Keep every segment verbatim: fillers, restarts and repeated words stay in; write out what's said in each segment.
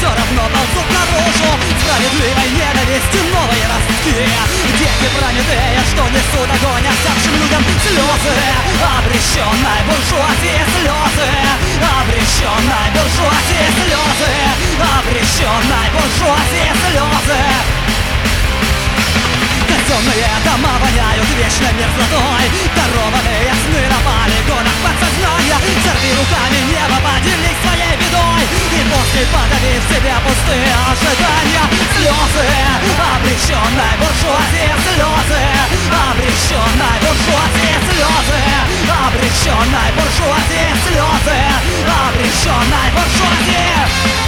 все равно ползут наружу. Справедливой ненависти новые ростки. Дети Прометея, что несут огонь оставшим людям слезы. Обреченной буржуазии слезы. Обреченной буржуазии слезы. Обреченной буржуазии слезы. Казенные дома воняют вечной мерзлотой. Дарованные сны на полигонах подсознания. Сорви руками небо, поделись своей бедой. И после подави в себе пустые ожидания. Слезы обреченной буржуазии слезы. Обреченной буржуазии слезы. Обреченной буржуазии слезы. Обреченной буржуазии.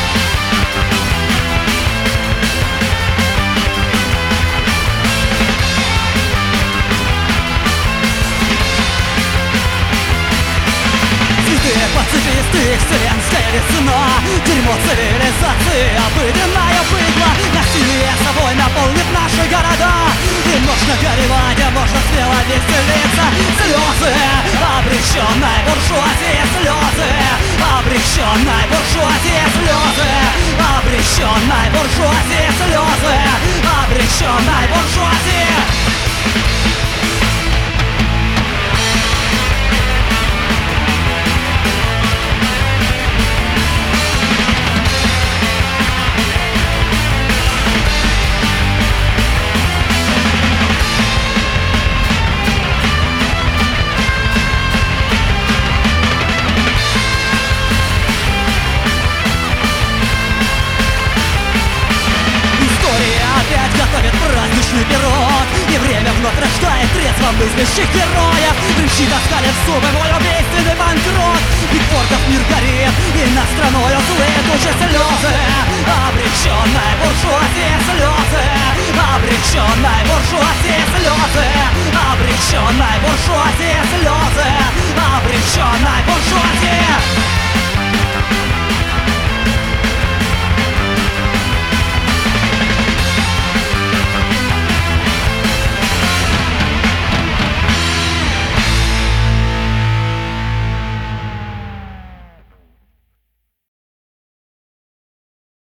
Пацифисты, вселенская весна. Дерьмо цивилизации, обыденная быдла. Насилие собой наполнит наши города. И можно горевать, а можно смело веселиться. Слезы обреченной буржуазии слезы. Обреченной буржуазии слезы. Обреченной буржуазии слезы. Обреченной буржуазии. Праздничный пирог. И время вновь рождает трезво мыслящих героев. Кричит, оскалив зубы, мой убийственный банкрот. Бигфордов мир горит, и над страною злые души слезы. Обреченной буржуазии слезы. Обреченной буржуазии слезы.